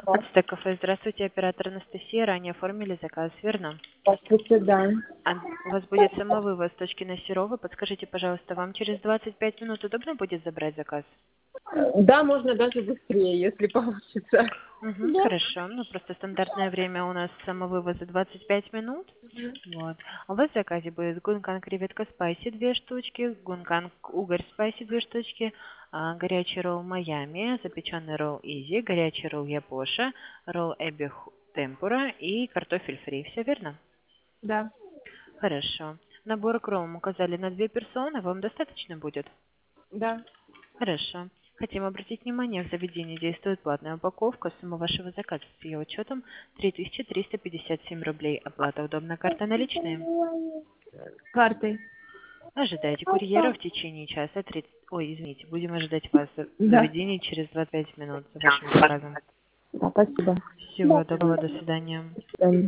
Ацтек кафе, здравствуйте, оператор Анастасия. Ранее оформили заказ, верно? Здравствуйте, да. У вас будет самовывоз точки на Серова. Подскажите, пожалуйста, вам через 25 минут удобно будет забрать заказ? Да, можно даже быстрее, если получится. Угу, Да. хорошо. Ну, просто стандартное время у нас самовывоза 25 минут. Вот. У вас в заказе будет гункан креветка спайси 2 штучки, гункан угорь спайси 2 штучки, горячий ролл Майами, запеченный ролл Изи, горячий ролл Япоша, ролл Эбби темпура и картофель фри. Все верно? Да. Хорошо. Набор кром указали на 2 персоны. Вам достаточно будет? Да. Хорошо. Хотим обратить внимание, в заведении действует платная упаковка. Сумма вашего заказа с ее учетом 3357 рублей. Оплата удобная, карта наличные. Картой. Ожидайте курьера в течение часа. Ой, извините, будем ожидать вас в Да. заведении через 25 минут за вашим заказом. Да, спасибо. Всего доброго, до свидания. До свидания.